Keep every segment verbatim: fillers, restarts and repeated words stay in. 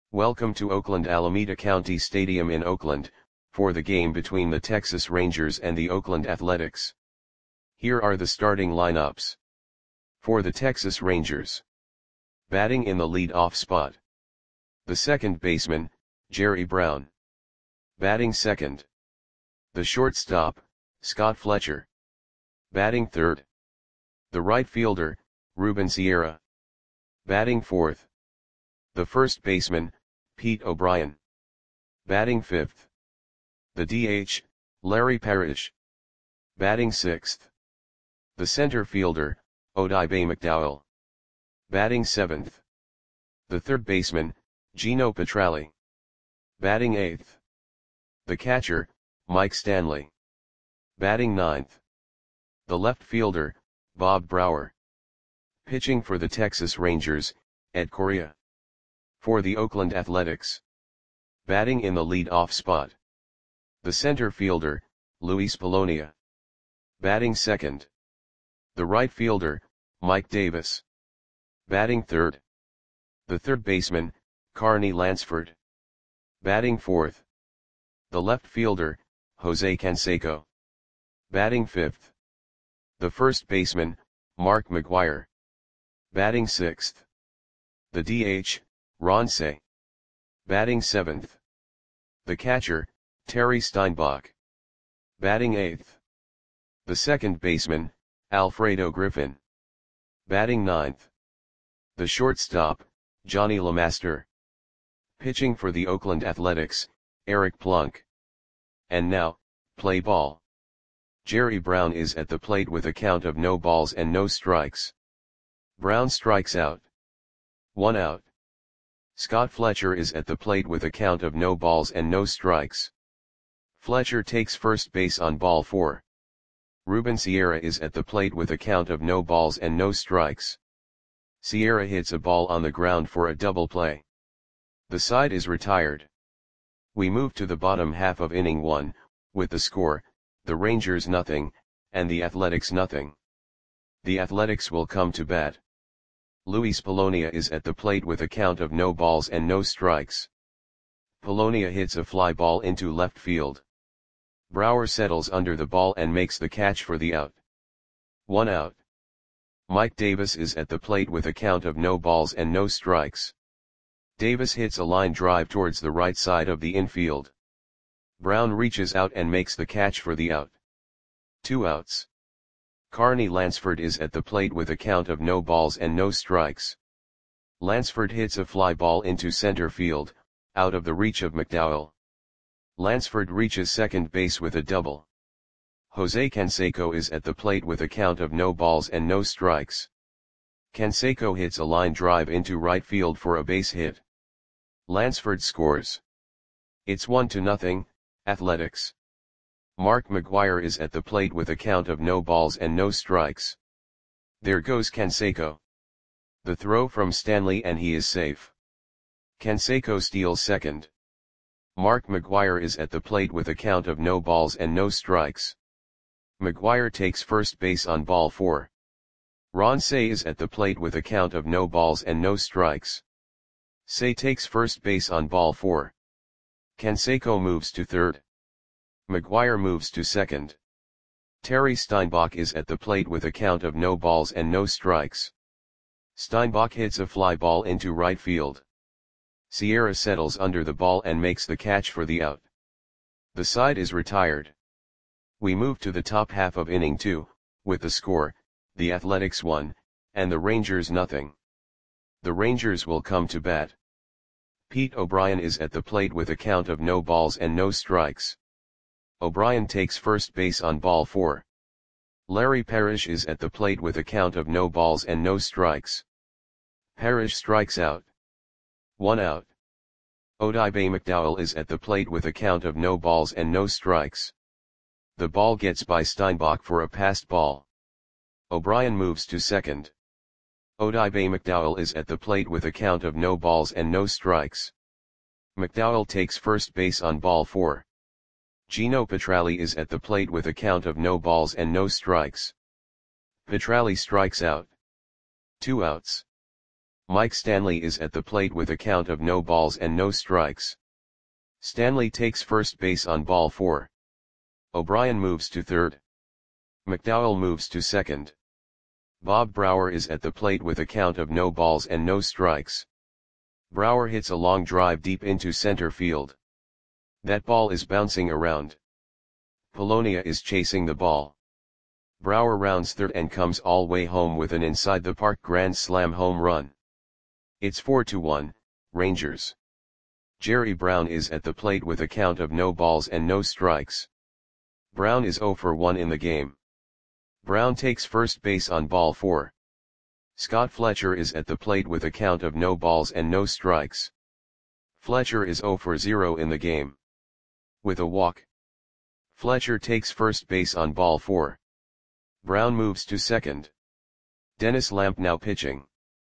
Welcome to Oakland Alameda County Stadium in Oakland, for the game between the Texas Rangers and the Oakland Athletics. Here are the starting lineups. For the Texas Rangers. Batting in the lead-off spot. The second baseman, Jerry Brown. Batting second. The shortstop, Scott Fletcher. Batting third. The right fielder, Ruben Sierra. Batting fourth. The first baseman, Pete O'Brien. Batting fifth. The D H, Larry Parrish. Batting sixth. The center fielder, Odibe McDowell. Batting seventh. The third baseman, Gino Petralli. Batting eighth. The catcher, Mike Stanley. Batting ninth. The left fielder, Bob Brower. Pitching for the Texas Rangers, Ed Correa. For the Oakland Athletics. Batting in the lead-off spot. The center fielder, Luis Polonia. Batting second. The right fielder, Mike Davis. Batting third. The third baseman, Carney Lansford. Batting fourth. The left fielder, Jose Canseco. Batting fifth. The first baseman, Mark McGwire. Batting sixth. The D H, Ron Cey. Batting seventh. The catcher, Terry Steinbach. Batting eighth. The second baseman, Alfredo Griffin. Batting ninth. The shortstop, Johnny LeMaster. Pitching for the Oakland Athletics, Eric Plunk. And now, play ball. Jerry Brown is at the plate with a count of no balls and no strikes. Brown strikes out. One out. Scott Fletcher is at the plate with a count of no balls and no strikes. Fletcher takes first base on ball four. Ruben Sierra is at the plate with a count of no balls and no strikes. Sierra hits a ball on the ground for a double play. The side is retired. We move to the bottom half of inning one, with the score, the Rangers nothing, and the Athletics nothing. The Athletics will come to bat. Luis Polonia is at the plate with a count of no balls and no strikes. Polonia hits a fly ball into left field. Brower settles under the ball and makes the catch for the out. One out. Mike Davis is at the plate with a count of no balls and no strikes. Davis hits a line drive towards the right side of the infield. Brown reaches out and makes the catch for the out. Two outs. Carney Lansford is at the plate with a count of no balls and no strikes. Lansford hits a fly ball into center field, out of the reach of McDowell. Lansford reaches second base with a double. Jose Canseco is at the plate with a count of no balls and no strikes. Canseco hits a line drive into right field for a base hit. Lansford scores. It's one to nothing, Athletics. Mark McGwire is at the plate with a count of no balls and no strikes. There goes Canseco. The throw from Stanley and he is safe. Canseco steals second. Mark McGwire is at the plate with a count of no balls and no strikes. McGwire takes first base on ball four. Ron Cey is at the plate with a count of no balls and no strikes. Cey takes first base on ball four. Canseco moves to third. McGwire moves to second. Terry Steinbach is at the plate with a count of no balls and no strikes. Steinbach hits a fly ball into right field. Sierra settles under the ball and makes the catch for the out. The side is retired. We move to the top half of inning two, with the score, the Athletics one, and the Rangers nothing. The Rangers will come to bat. Pete O'Brien is at the plate with a count of no balls and no strikes. O'Brien takes first base on ball four. Larry Parrish is at the plate with a count of no balls and no strikes. Parrish strikes out. One out. Odibe McDowell is at the plate with a count of no balls and no strikes. The ball gets by Steinbach for a passed ball. O'Brien moves to second. Odibe McDowell is at the plate with a count of no balls and no strikes. McDowell takes first base on ball four. Gino Petralli is at the plate with a count of no balls and no strikes. Petralli strikes out. Two outs. Mike Stanley is at the plate with a count of no balls and no strikes. Stanley takes first base on ball four. O'Brien moves to third. McDowell moves to second. Bob Brower is at the plate with a count of no balls and no strikes. Brower hits a long drive deep into center field. That ball is bouncing around. Polonia is chasing the ball. Brower rounds third and comes all way home with an inside-the-park grand slam home run. It's four to one, Rangers. Jerry Brown is at the plate with a count of no balls and no strikes. Brown is oh for one in the game. Brown takes first base on ball four. Scott Fletcher is at the plate with a count of no balls and no strikes. Fletcher is oh for zero in the game. With a walk. Fletcher takes first base on ball four. Brown moves to second. Dennis Lamp now pitching.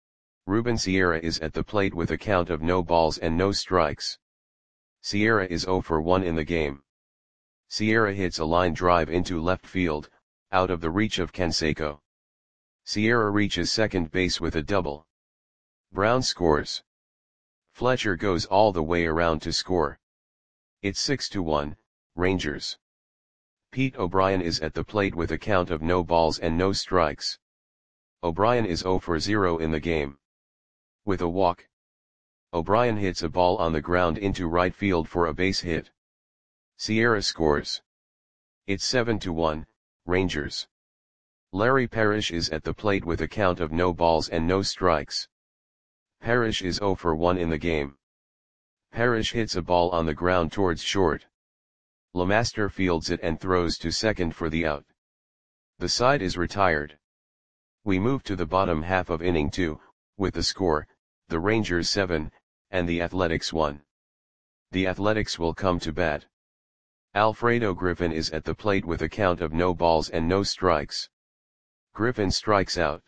Ruben Sierra is at the plate with a count of no balls and no strikes. Sierra is oh for one in the game. Sierra hits a line drive into left field, out of the reach of Canseco. Sierra reaches second base with a double. Brown scores. Fletcher goes all the way around to score. It's six to one, Rangers. Pete O'Brien is at the plate with a count of no balls and no strikes. O'Brien is oh for zero in the game. With a walk. O'Brien hits a ball on the ground into right field for a base hit. Sierra scores. It's seven to one, Rangers. Larry Parrish is at the plate with a count of no balls and no strikes. Parrish is oh for one in the game. Parrish hits a ball on the ground towards short. LeMaster fields it and throws to second for the out. The side is retired. We move to the bottom half of inning two, with the score, the Rangers seven, and the Athletics one. The Athletics will come to bat. Alfredo Griffin is at the plate with a count of no balls and no strikes. Griffin strikes out.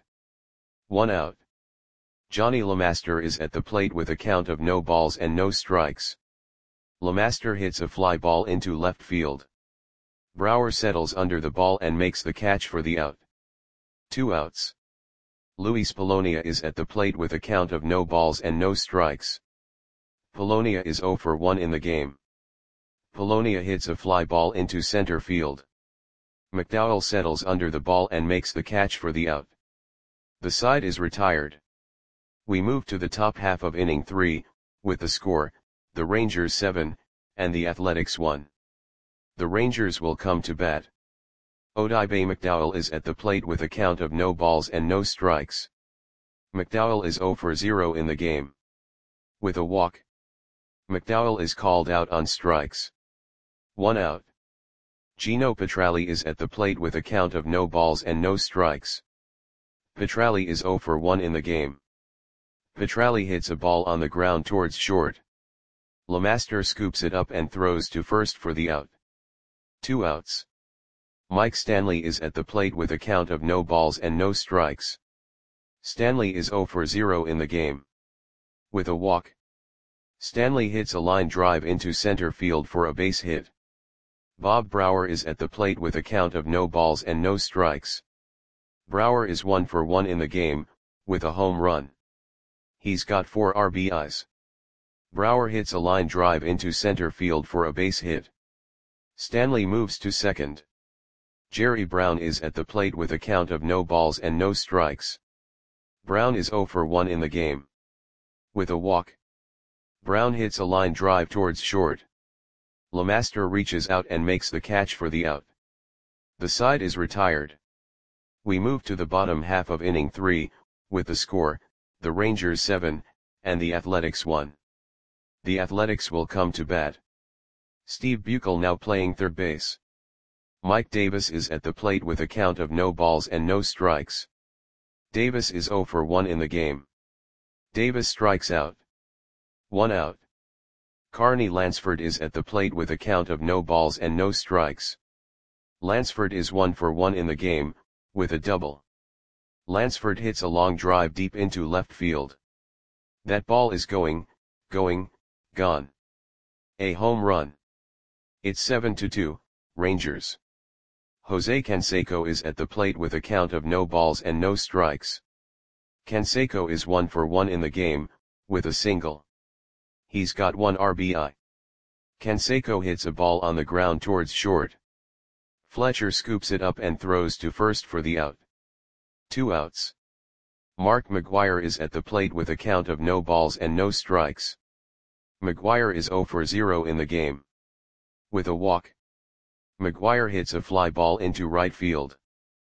One out. Johnny LeMaster is at the plate with a count of no balls and no strikes. LeMaster hits a fly ball into left field. Brower settles under the ball and makes the catch for the out. Two outs. Luis Polonia is at the plate with a count of no balls and no strikes. Polonia is oh for one in the game. Polonia hits a fly ball into center field. McDowell settles under the ball and makes the catch for the out. The side is retired. We move to the top half of inning three, with the score, the Rangers seven, and the Athletics one. The Rangers will come to bat. Odibe McDowell is at the plate with a count of no balls and no strikes. McDowell is oh for zero in the game. With a walk. McDowell is called out on strikes. One out. Gino Petralli is at the plate with a count of no balls and no strikes. Petralli is oh for one in the game. Petralli hits a ball on the ground towards short. LeMaster scoops it up and throws to first for the out. Two outs. Mike Stanley is at the plate with a count of no balls and no strikes. Stanley is oh for zero in the game. With a walk. Stanley hits a line drive into center field for a base hit. Bob Brower is at the plate with a count of no balls and no strikes. Brower is one for one in the game, with a home run. He's got four R B Is. Brower hits a line drive into center field for a base hit. Stanley moves to second. Jerry Brown is at the plate with a count of no balls and no strikes. Brown is oh for one in the game. With a walk. Brown hits a line drive towards short. LeMaster reaches out and makes the catch for the out. The side is retired. We move to the bottom half of inning three, with the score, the Rangers seven, and the Athletics one. The Athletics will come to bat. Steve Buechel now playing third base. Mike Davis is at the plate with a count of no balls and no strikes. Davis is oh for one in the game. Davis strikes out. One out. Carney Lansford is at the plate with a count of no balls and no strikes. Lansford is one for one in the game, with a double. Lansford hits a long drive deep into left field. That ball is going, going, gone. A home run. It's seven to two, Rangers. Jose Canseco is at the plate with a count of no balls and no strikes. Canseco is one for one in the game, with a single. He's got one R B I. Canseco hits a ball on the ground towards short. Fletcher scoops it up and throws to first for the out. Two outs. Mark McGwire is at the plate with a count of no balls and no strikes. McGwire is zero for zero in the game. With a walk. McGwire hits a fly ball into right field.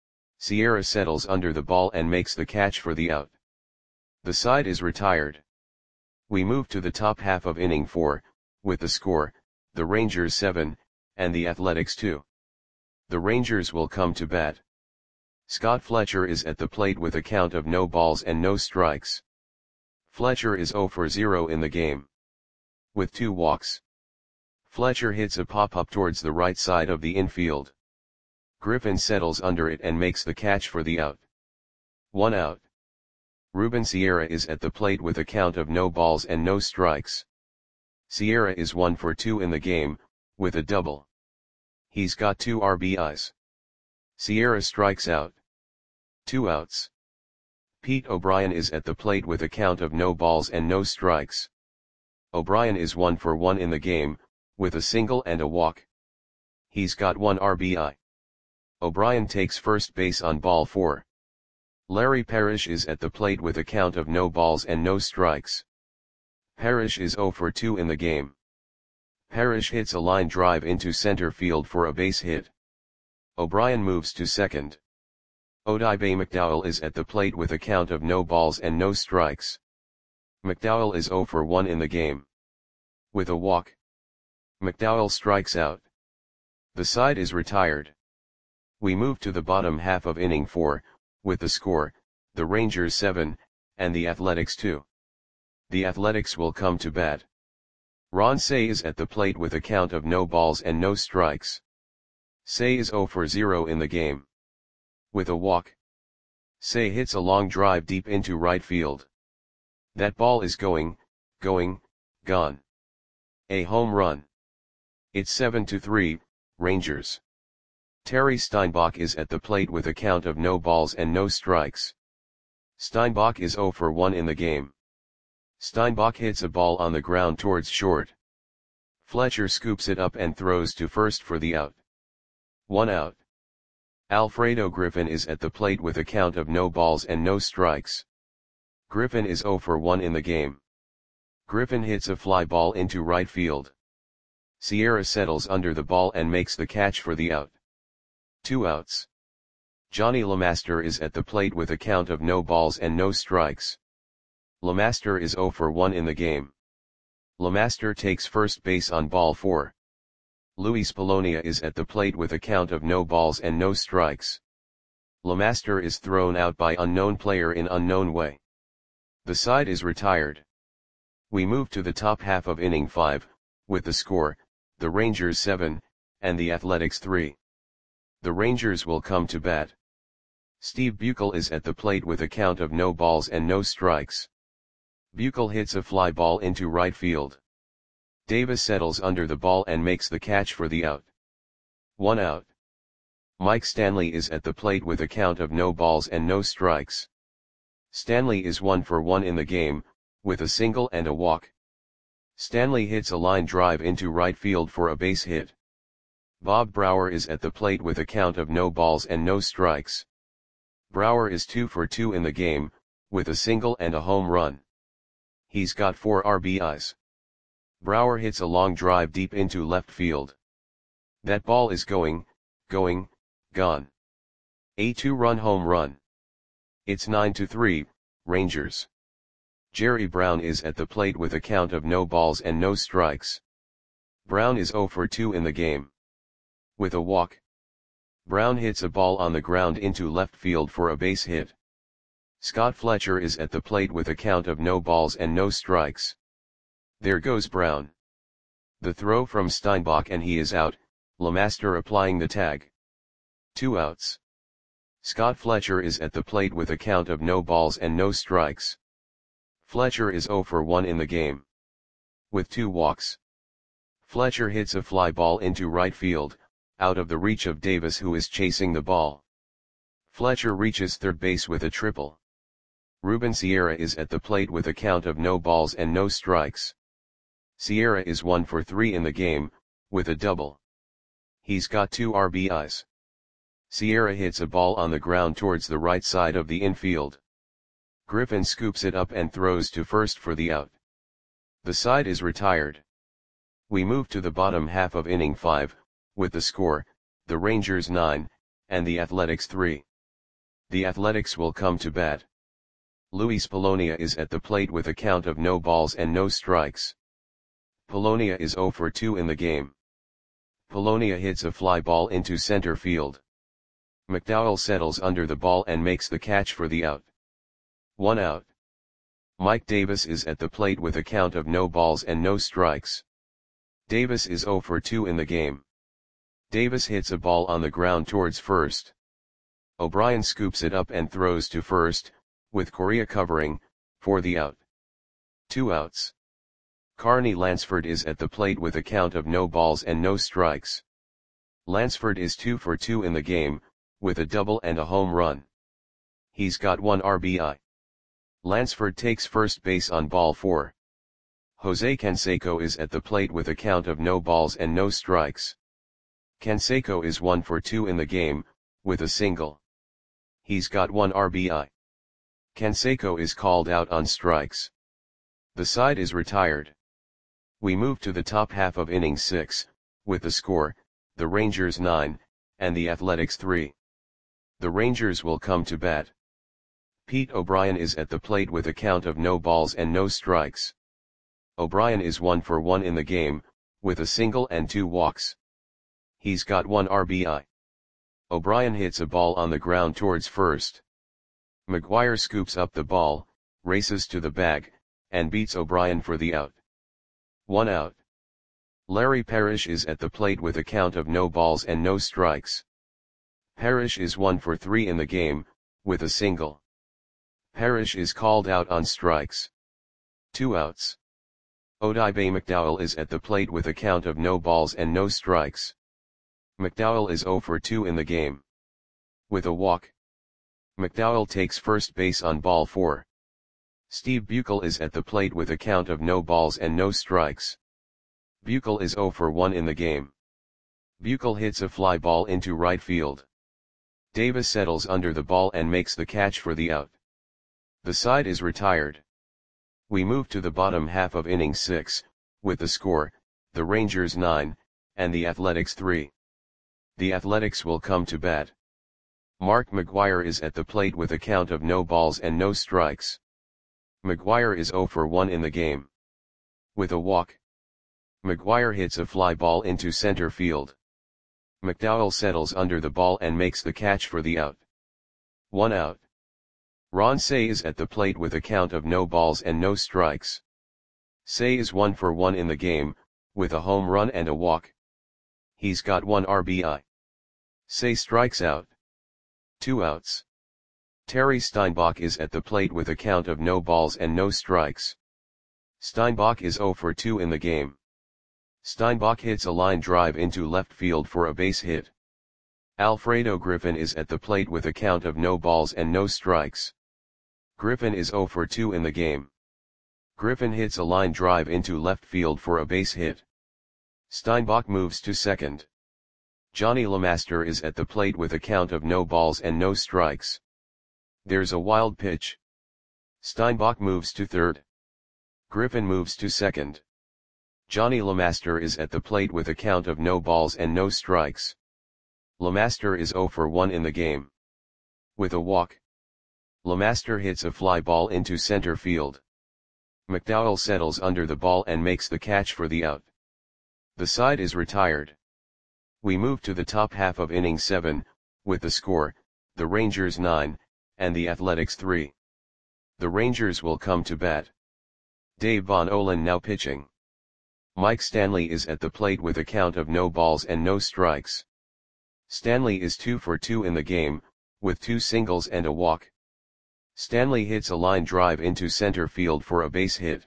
Sierra settles under the ball and makes the catch for the out. The side is retired. We move to the top half of inning four, with the score, the Rangers seven, and the Athletics two. The Rangers will come to bat. Scott Fletcher is at the plate with a count of no balls and no strikes. Fletcher is zero for zero in the game. With two walks. Fletcher hits a pop-up towards the right side of the infield. Griffin settles under it and makes the catch for the out. One out. Ruben Sierra is at the plate with a count of no balls and no strikes. Sierra is one for two in the game, with a double. He's got two R B Is. Sierra strikes out. Two outs. Pete O'Brien is at the plate with a count of no balls and no strikes. O'Brien is one for one in the game, with a single and a walk. He's got one R B I. O'Brien takes first base on ball four. Larry Parrish is at the plate with a count of no balls and no strikes. Parrish is zero for two in the game. Parrish hits a line drive into center field for a base hit. O'Brien moves to second. Odibe McDowell is at the plate with a count of no balls and no strikes. McDowell is zero for one in the game. With a walk. McDowell strikes out. The side is retired. We move to the bottom half of inning four, with the score, the Rangers seven, and the Athletics two. The Athletics will come to bat. Ron Cey is at the plate with a count of no balls and no strikes. Cey is zero for zero in the game. With a walk. Cey hits a long drive deep into right field. That ball is going, going, gone. A home run. It's seven to three, Rangers. Terry Steinbach is at the plate with a count of no balls and no strikes. Steinbach is zero for one in the game. Steinbach hits a ball on the ground towards short. Fletcher scoops it up and throws to first for the out. One out. Alfredo Griffin is at the plate with a count of no balls and no strikes. Griffin is zero for one in the game. Griffin hits a fly ball into right field. Sierra settles under the ball and makes the catch for the out. Two outs. Johnny LeMaster is at the plate with a count of no balls and no strikes. LeMaster is zero for one in the game. LeMaster takes first base on ball four. Luis Polonia is at the plate with a count of no balls and no strikes. LeMaster is thrown out by unknown player in unknown way. The side is retired. We move to the top half of inning five, with the score, the Rangers seven, and the Athletics three. The Rangers will come to bat. Steve Buechel is at the plate with a count of no balls and no strikes. Buechel hits a fly ball into right field. Davis settles under the ball and makes the catch for the out. One out. Mike Stanley is at the plate with a count of no balls and no strikes. Stanley is one for one in the game, with a single and a walk. Stanley hits a line drive into right field for a base hit. Bob Brower is at the plate with a count of no balls and no strikes. Brower is two for two in the game, with a single and a home run. He's got four R B Is. Brower hits a long drive deep into left field. That ball is going, going, gone. A two-run home run. It's nine to three, Rangers. Jerry Brown is at the plate with a count of no balls and no strikes. Brown is zero for two in the game. With a walk. Brown hits a ball on the ground into left field for a base hit. Scott Fletcher is at the plate with a count of no balls and no strikes. There goes Brown. The throw from Steinbach and he is out, LeMaster applying the tag. Two outs. Scott Fletcher is at the plate with a count of no balls and no strikes. Fletcher is zero for one in the game. With two walks. Fletcher hits a fly ball into right field, out of the reach of Davis who is chasing the ball. Fletcher reaches third base with a triple. Ruben Sierra is at the plate with a count of no balls and no strikes. Sierra is one for three in the game, with a double. He's got two R B Is. Sierra hits a ball on the ground towards the right side of the infield. Griffin scoops it up and throws to first for the out. The side is retired. We move to the bottom half of inning five, with the score, the Rangers nine, and the Athletics three. The Athletics will come to bat. Luis Polonia is at the plate with a count of no balls and no strikes. Polonia is zero for two in the game. Polonia hits a fly ball into center field. McDowell settles under the ball and makes the catch for the out. One out. Mike Davis is at the plate with a count of no balls and no strikes. Davis is zero for two in the game. Davis hits a ball on the ground towards first. O'Brien scoops it up and throws to first, with Correa covering, for the out. Two outs. Carney Lansford is at the plate with a count of no balls and no strikes. Lansford is two for two in the game, with a double and a home run. He's got one R B I. Lansford takes first base on ball four. Jose Canseco is at the plate with a count of no balls and no strikes. Canseco is one for two in the game, with a single. He's got one R B I. Canseco is called out on strikes. The side is retired. We move to the top half of inning six, with the score, the Rangers nine, and the Athletics three. The Rangers will come to bat. Pete O'Brien is at the plate with a count of no balls and no strikes. O'Brien is one for one in the game, with a single and two walks. He's got one R B I. O'Brien hits a ball on the ground towards first. McGuire scoops up the ball, races to the bag, and beats O'Brien for the out. One out. Larry Parrish is at the plate with a count of no balls and no strikes. Parrish is one for three in the game, with a single. Parrish is called out on strikes. Two outs. Odibe McDowell is at the plate with a count of no balls and no strikes. McDowell is zero for two in the game. With a walk. McDowell takes first base on ball four. Steve Buechel is at the plate with a count of no balls and no strikes. Buechel is zero for one in the game. Buechel hits a fly ball into right field. Davis settles under the ball and makes the catch for the out. The side is retired. We move to the bottom half of inning six, with the score, the Rangers nine, and the Athletics three. The Athletics will come to bat. Mark McGuire is at the plate with a count of no balls and no strikes. McGuire is zero for one in the game. With a walk. McGuire hits a fly ball into center field. McDowell settles under the ball and makes the catch for the out. One out. Ron Cey is at the plate with a count of no balls and no strikes. Cey is one for one in the game, with a home run and a walk. He's got one R B I. Cey strikes out. Two outs. Terry Steinbach is at the plate with a count of no balls and no strikes. Steinbach is zero for two in the game. Steinbach hits a line drive into left field for a base hit. Alfredo Griffin is at the plate with a count of no balls and no strikes. Griffin is zero for two in the game. Griffin hits a line drive into left field for a base hit. Steinbach moves to second. Johnny LeMaster is at the plate with a count of no balls and no strikes. There's a wild pitch. Steinbach moves to third. Griffin moves to second. Johnny LeMaster is at the plate with a count of no balls and no strikes. LeMaster is zero for one in the game. With a walk. LeMaster hits a fly ball into center field. McDowell settles under the ball and makes the catch for the out. The side is retired. We move to the top half of inning seven, with the score, the Rangers nine, and the Athletics three. The Rangers will come to bat. Dave Von Olen now pitching. Mike Stanley is at the plate with a count of no balls and no strikes. Stanley is two for two in the game, with two singles and a walk. Stanley hits a line drive into center field for a base hit.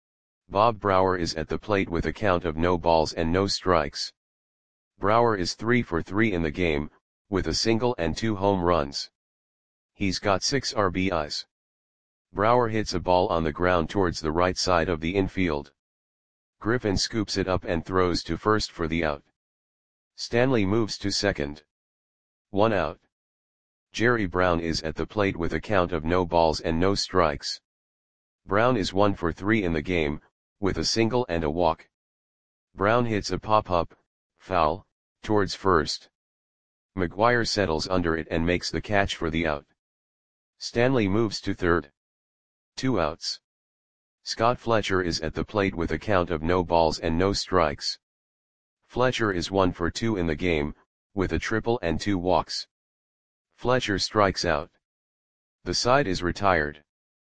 Bob Brower is at the plate with a count of no balls and no strikes. Brower is three for three in the game, with a single and two home runs. He's got six R B Is. Brower hits a ball on the ground towards the right side of the infield. Griffin scoops it up and throws to first for the out. Stanley moves to second. One out. Jerry Brown is at the plate with a count of no balls and no strikes. Brown is one for three in the game, with a single and a walk. Brown hits a pop-up, foul, towards first. McGuire settles under it and makes the catch for the out. Stanley moves to third. Two outs. Scott Fletcher is at the plate with a count of no balls and no strikes. Fletcher is one for two in the game, with a triple and two walks. Fletcher strikes out. The side is retired.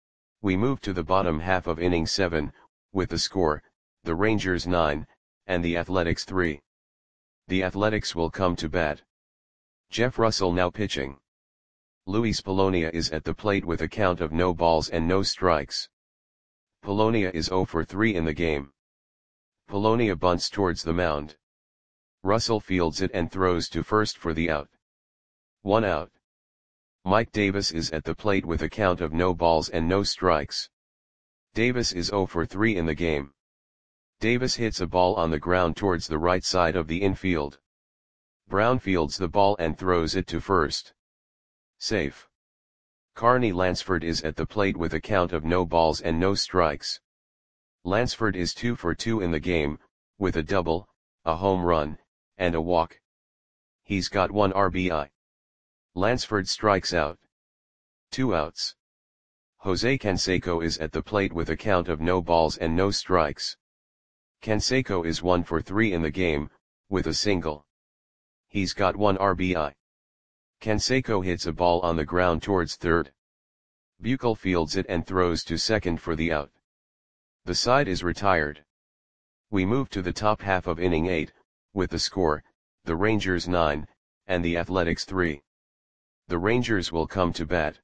We move to the bottom half of inning seven, with the score, the Rangers nine, and the Athletics three. The Athletics will come to bat. Jeff Russell now pitching. Luis Polonia is at the plate with a count of no balls and no strikes. Polonia is zero for three in the game. Polonia bunts towards the mound. Russell fields it and throws to first for the out. One out. Mike Davis is at the plate with a count of no balls and no strikes. Davis is zero for three in the game. Davis hits a ball on the ground towards the right side of the infield. Brown fields the ball and throws it to first. Safe. Carney Lansford is at the plate with a count of no balls and no strikes. Lansford is two for two in the game, with a double, a home run, and a walk. He's got one R B I. Lansford strikes out. Two outs. Jose Canseco is at the plate with a count of no balls and no strikes. Canseco is one for three in the game, with a single. He's got one R B I. Canseco hits a ball on the ground towards third. Buechel fields it and throws to second for the out. The side is retired. We move to the top half of inning eight, with the score, the Rangers nine, and the Athletics three. The Rangers will come to bat.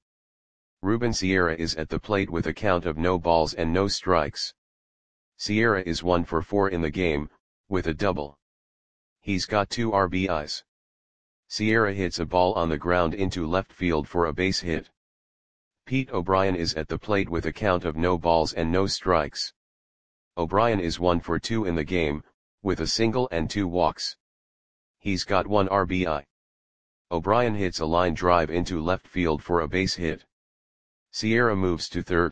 Ruben Sierra is at the plate with a count of no balls and no strikes. Sierra is one for four in the game, with a double. He's got two R B Is. Sierra hits a ball on the ground into left field for a base hit. Pete O'Brien is at the plate with a count of no balls and no strikes. O'Brien is one for two in the game, with a single and two walks. He's got one R B I. O'Brien hits a line drive into left field for a base hit. Sierra moves to third.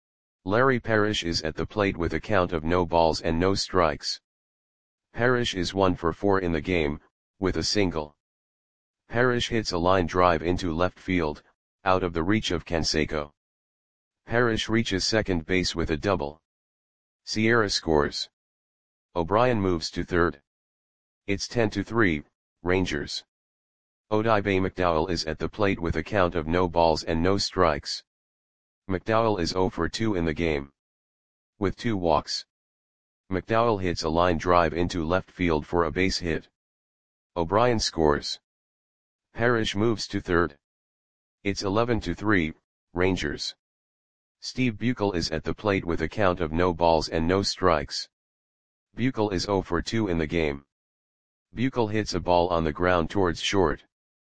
Larry Parrish is at the plate with a count of no balls and no strikes. Parrish is one for four in the game, with a single. Parrish hits a line drive into left field, out of the reach of Canseco. Parrish reaches second base with a double. Sierra scores. O'Brien moves to third. It's ten to three, Rangers. Odibe McDowell is at the plate with a count of no balls and no strikes. McDowell is zero for two in the game. With two walks. McDowell hits a line drive into left field for a base hit. O'Brien scores. Parrish moves to third. It's eleven to three, Rangers. Steve Buechel is at the plate with a count of no balls and no strikes. Buechel is zero for two in the game. Buechel hits a ball on the ground towards short.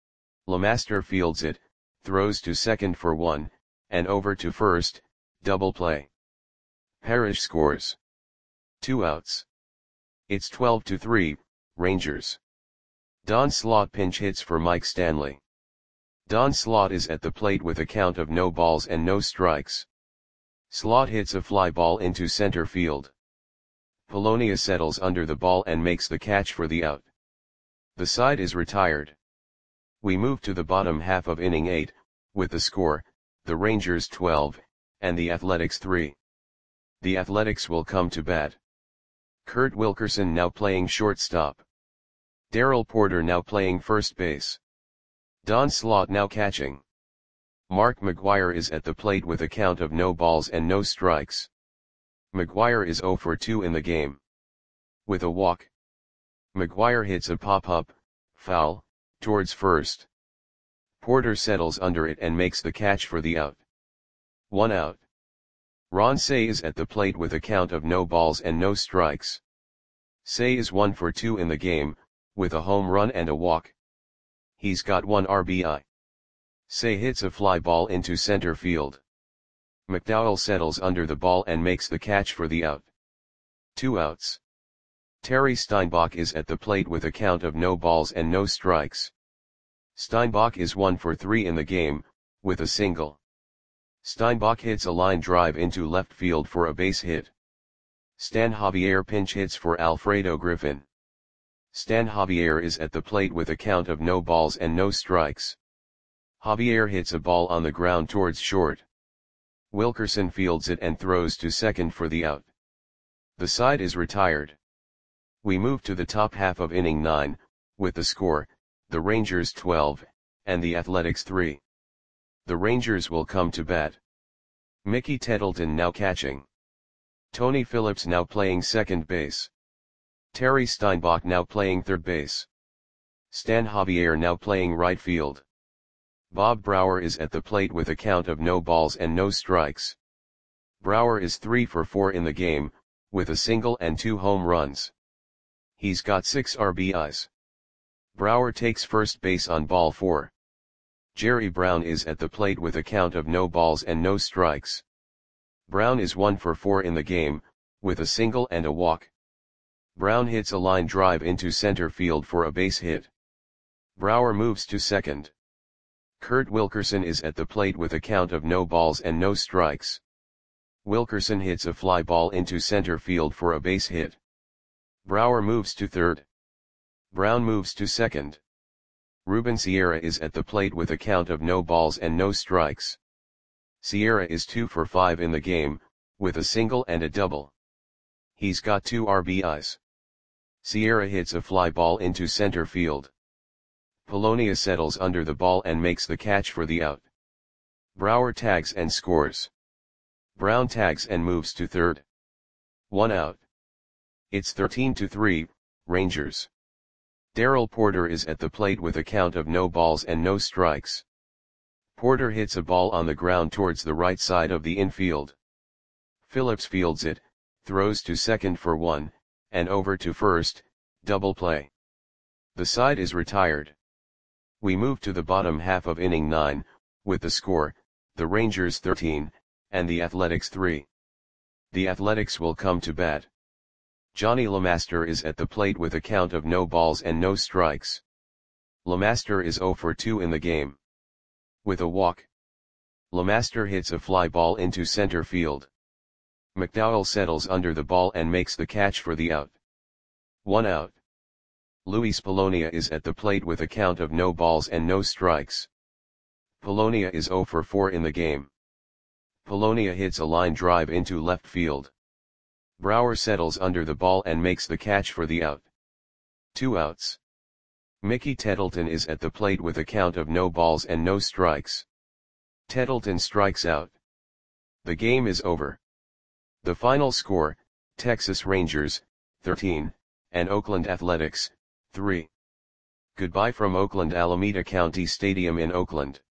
LeMaster fields it, throws to second for one, and over to first, double play. Parrish scores. Two outs. It's twelve to three, Rangers. Don Slaught pinch hits for Mike Stanley. Don Slaught is at the plate with a count of no balls and no strikes. Slaught hits a fly ball into center field. Polonia settles under the ball and makes the catch for the out. The side is retired. We move to the bottom half of inning eight, with the score, the Rangers twelve, and the Athletics three. The Athletics will come to bat. Kurt Wilkerson now playing shortstop. Darrell Porter now playing first base. Don Slaught now catching. Mark McGuire is at the plate with a count of no balls and no strikes. McGuire is zero for two in the game. With a walk. McGuire hits a pop-up, foul, towards first. Porter settles under it and makes the catch for the out. One out. Ron Cey is at the plate with a count of no balls and no strikes. Cey is one for two in the game, with a home run and a walk. He's got one R B I. Cey hits a fly ball into center field. McDowell settles under the ball and makes the catch for the out. Two outs. Terry Steinbach is at the plate with a count of no balls and no strikes. Steinbach is one for three in the game, with a single. Steinbach hits a line drive into left field for a base hit. Stan Javier pinch hits for Alfredo Griffin. Stan Javier is at the plate with a count of no balls and no strikes. Javier hits a ball on the ground towards short. Wilkerson fields it and throws to second for the out. The side is retired. We move to the top half of inning nine, with the score, the Rangers twelve, and the Athletics three. The Rangers will come to bat. Mickey Tettleton now catching. Tony Phillips now playing second base. Terry Steinbach now playing third base. Stan Javier now playing right field. Bob Brower is at the plate with a count of no balls and no strikes. Brower is three for four in the game, with a single and two home runs. He's got six R B Is. Brower takes first base on ball four. Jerry Brown is at the plate with a count of no balls and no strikes. Brown is one for four in the game, with a single and a walk. Brown hits a line drive into center field for a base hit. Brower moves to second. Kurt Wilkerson is at the plate with a count of no balls and no strikes. Wilkerson hits a fly ball into center field for a base hit. Brower moves to third. Brown moves to second. Ruben Sierra is at the plate with a count of no balls and no strikes. Sierra is two for five in the game, with a single and a double. He's got two R B Is. Sierra hits a fly ball into center field. Polonia settles under the ball and makes the catch for the out. Brower tags and scores. Brown tags and moves to third. One out. It's thirteen to three, Rangers. Darrell Porter is at the plate with a count of no balls and no strikes. Porter hits a ball on the ground towards the right side of the infield. Phillips fields it, throws to second for one, and over to first, double play. The side is retired. We move to the bottom half of inning nine, with the score, the Rangers thirteen, and the Athletics three. The Athletics will come to bat. Johnny LeMaster is at the plate with a count of no balls and no strikes. LeMaster is zero for two in the game. With a walk. LeMaster hits a fly ball into center field. McDowell settles under the ball and makes the catch for the out. One out. Luis Polonia is at the plate with a count of no balls and no strikes. Polonia is zero for four in the game. Polonia hits a line drive into left field. Brower settles under the ball and makes the catch for the out. Two outs. Mickey Tettleton is at the plate with a count of no balls and no strikes. Tettleton strikes out. The game is over. The final score, Texas Rangers, thirteen, and Oakland Athletics, three. Goodbye from Oakland Alameda County Stadium in Oakland.